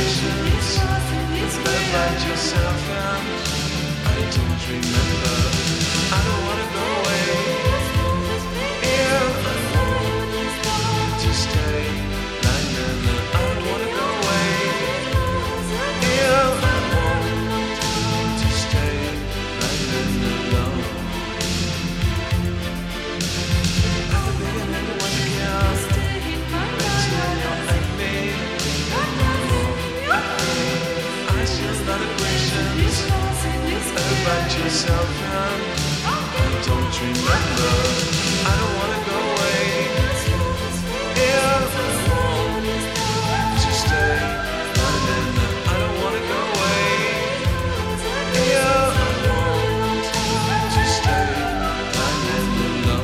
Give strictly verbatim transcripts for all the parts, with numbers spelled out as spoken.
questions about yourself, and I don't remember. I don't wanna go away. Yeah, I want to stay. La, la, la. I don't wanna go away. Yeah, I want to stay. La, la, la, la. At the beginning, it was a girl. But when you're at me, I still got a questions about yourself, and I don't remember. I don't wanna go away. Yeah, I want to stay. La, la, la. I don't wanna go away. Yeah, I want to stay. La, la, la, la.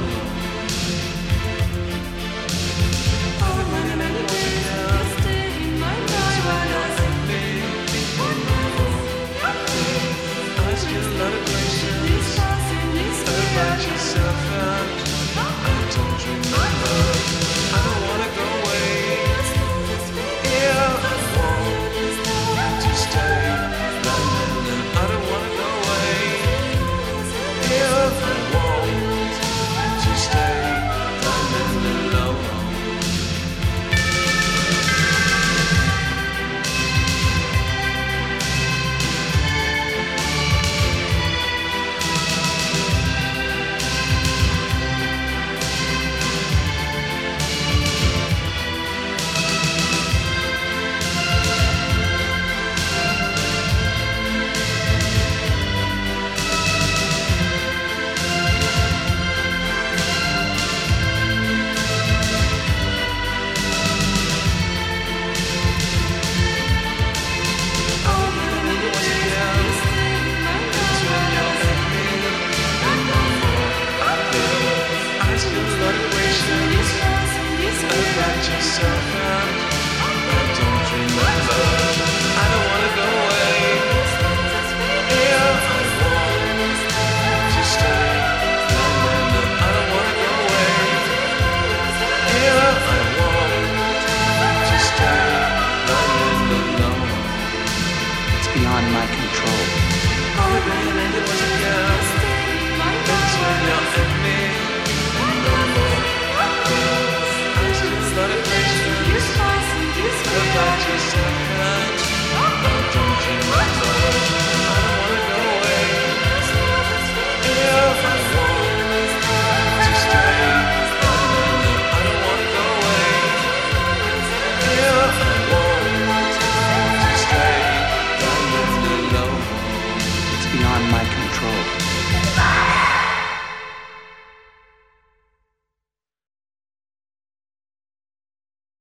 I've been waiting and it was a girl. It's when you're at me. I still a lot of questions about yourself, and I don't remember. I don't wanna go away. Yeah, I want to stay. La, la, la. I don't wanna go away. Yeah, I want to stay. La, la, la, la. About yourself, and I don't remember. I don't wanna go away. Yeah, I want to stay. La, la, la. I don't wanna go away. Yeah, I want to stay. La, la, la, la. It's beyond my control. All the rain and it was a girl. That's when you're at me. No more. I still got a questions about yourself.